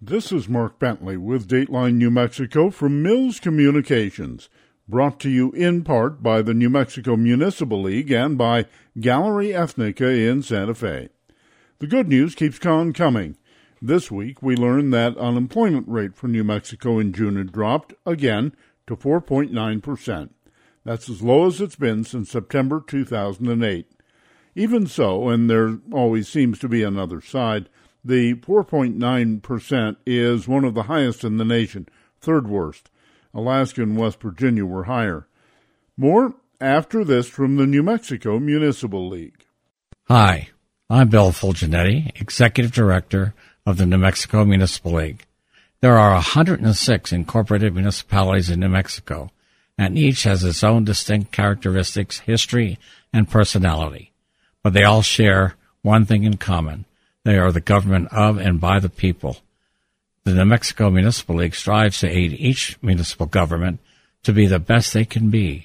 This is Mark Bentley with Dateline New Mexico from Mills Communications, brought to you in part by the New Mexico Municipal League and by Gallery Ethnica in Santa Fe. The good news keeps on coming. This week we learned that unemployment rate for New Mexico in June had dropped again to 4.9%. That's as low as it's been since September 2008. Even so, and there always seems to be another side, the 4.9% is one of the highest in the nation, third worst. Alaska and West Virginia were higher. More after this from the New Mexico Municipal League. Hi, I'm Bill Fulgenetti, Executive Director of the New Mexico Municipal League. There are 106 incorporated municipalities in New Mexico, and each has its own distinct characteristics, history, and personality. But they all share one thing in common. They are the government of and by the people. The New Mexico Municipal League strives to aid each municipal government to be the best they can be.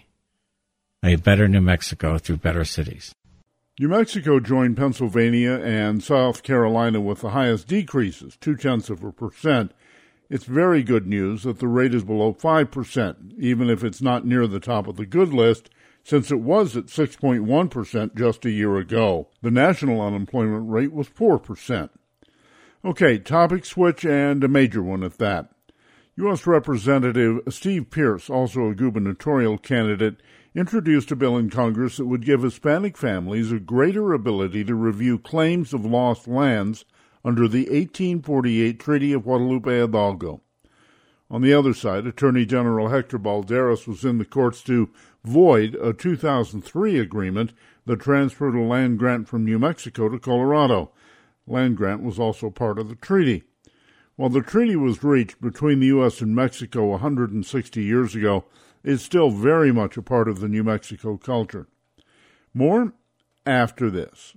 A better New Mexico through better cities. New Mexico joined Pennsylvania and South Carolina with the highest decreases, 0.2%. It's very good news that the rate is below 5%, even if it's not near the top of the good list, since it was at 6.1% just a year ago. The national unemployment rate was 4%. Okay, topic switch, and a major one at that. U.S. Representative Steve Pearce, also a gubernatorial candidate, introduced a bill in Congress that would give Hispanic families a greater ability to review claims of lost lands under the 1848 Treaty of Guadalupe Hidalgo. On the other side, Attorney General Hector Balderas was in the courts to void a 2003 agreement that transferred a land grant from New Mexico to Colorado. Land grant was also part of the treaty. While the treaty was reached between the U.S. and Mexico 160 years ago, it's still very much a part of the New Mexico culture. More after this.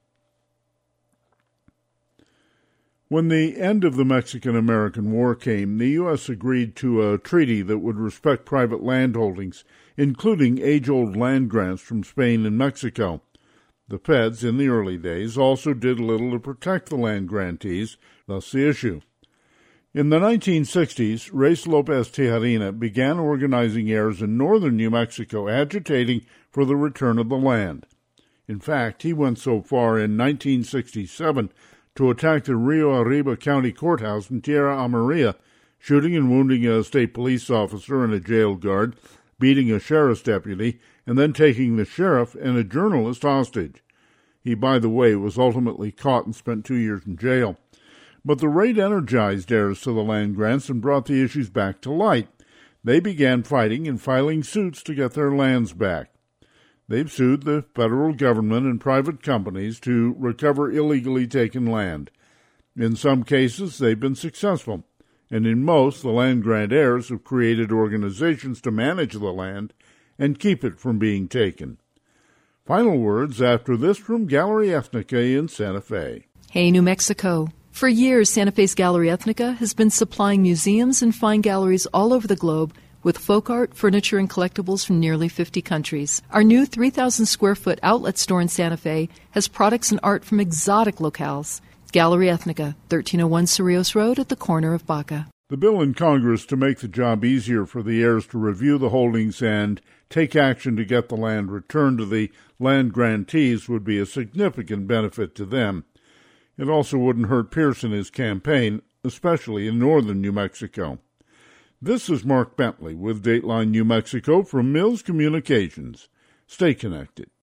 When the end of the Mexican-American War came, the U.S. agreed to a treaty that would respect private landholdings, including age-old land grants from Spain and Mexico. The feds, in the early days, also did little to protect the land grantees, thus the issue. In the 1960s, Reyes Lopez Tijerina began organizing heirs in northern New Mexico, agitating for the return of the land. In fact, he went so far in 1967 to attack the Rio Arriba County Courthouse in Tierra Amarilla, shooting and wounding a state police officer and a jail guard, beating a sheriff's deputy, and then taking the sheriff and a journalist hostage. He, by the way, was ultimately caught and spent 2 years in jail. But the raid energized heirs to the land grants and brought the issues back to light. They began fighting and filing suits to get their lands back. They've sued the federal government and private companies to recover illegally taken land. In some cases, they've been successful, and in most, the land grant heirs have created organizations to manage the land and keep it from being taken. Final words after this from Gallery Ethnica in Santa Fe. Hey, New Mexico. For years, Santa Fe's Gallery Ethnica has been supplying museums and fine galleries all over the globe with folk art, furniture, and collectibles from nearly 50 countries. Our new 3,000-square-foot outlet store in Santa Fe has products and art from exotic locales. Gallery Ethnica, 1301 Cerrillos Road at the corner of Baca. The bill in Congress to make the job easier for the heirs to review the holdings and take action to get the land returned to the land grantees would be a significant benefit to them. It also wouldn't hurt Pearce in his campaign, especially in northern New Mexico. This is Mark Bentley with Dateline New Mexico from Mills Communications. Stay connected.